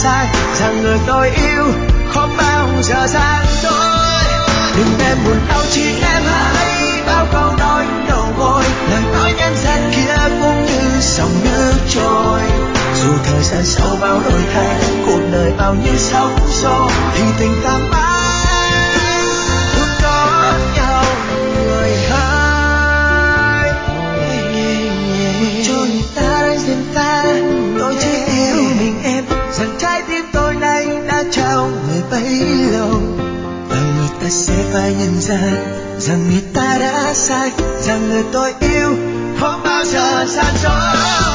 sai, rằng người tôi yêu không bao giờ gian dối. Đừng em buồn đau chỉ em hãy bao câu nói đầu môi, lời nói nhân gian kia cũng như dòng nước trôi. Dù thời gian sau bao đổi thay, cuộc đời bao nhiêu sóng gió, thì tình ta mãi luôn có nhau người hai. Cho người ta đang dần ta, tôi chỉ yêu mình em, rằng trái tim tôi nay đã trao người bấy lâu. Và người ta sẽ phải nhận ra rằng người ta đã sai, rằng người tôi yêu không bao giờ gian dối.